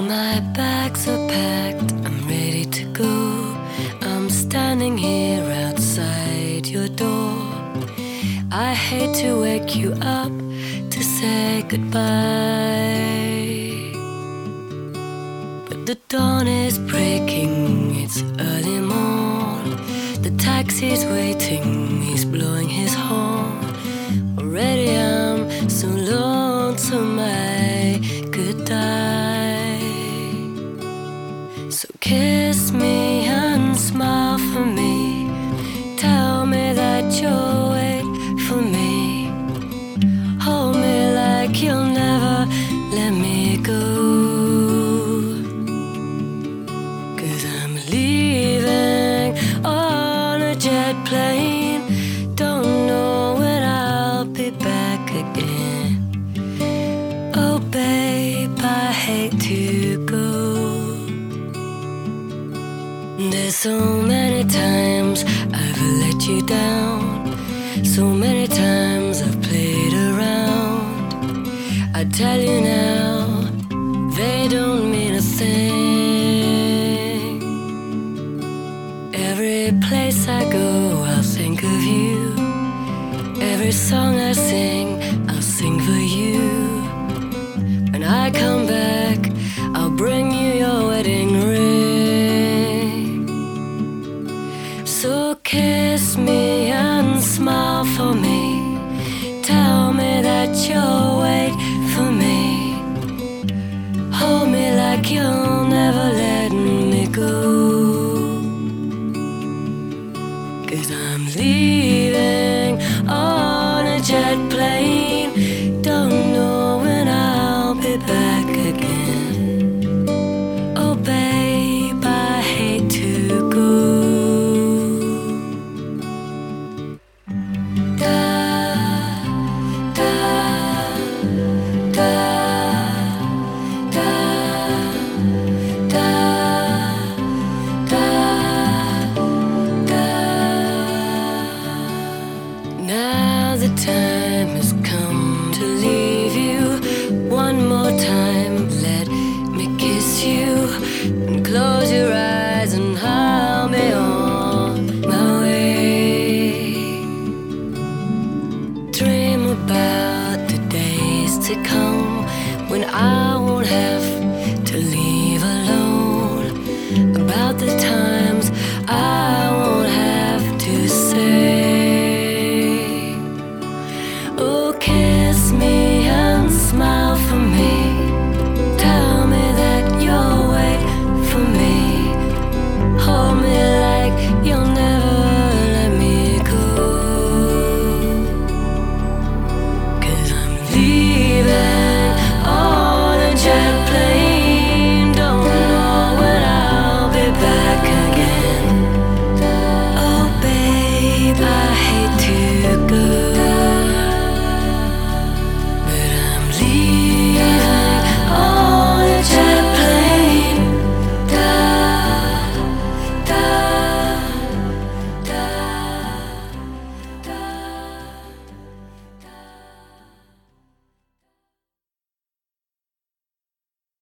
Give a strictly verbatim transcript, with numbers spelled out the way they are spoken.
My bags are packed, I'm ready to go. I'm standing here outside your door. I hate to wake you up to say goodbye, but the dawn is breaking, it's early morn. The taxi's waiting, he's blowing his horn. Already I'm so lonesome I could die. So kiss me and smile for me. Tell me that you'll wait for me. Hold me like you'll never let me go. 'Cause I'm leaving on a jet plane. Don't know when I'll be back again. Oh babe, I hate to go. There's so many times I've let you down. So many times I've played around. I tell you now, they don't mean a thing. Every place I go, I'll think of you. Every song I sing, I'll sing for you. When I come back, I'll bring you your wedding ring. So kiss me and smile for me. Tell me that you'll wait for me. Hold me like you'll never let me go. 'Cause I'm leaving on a jet plane.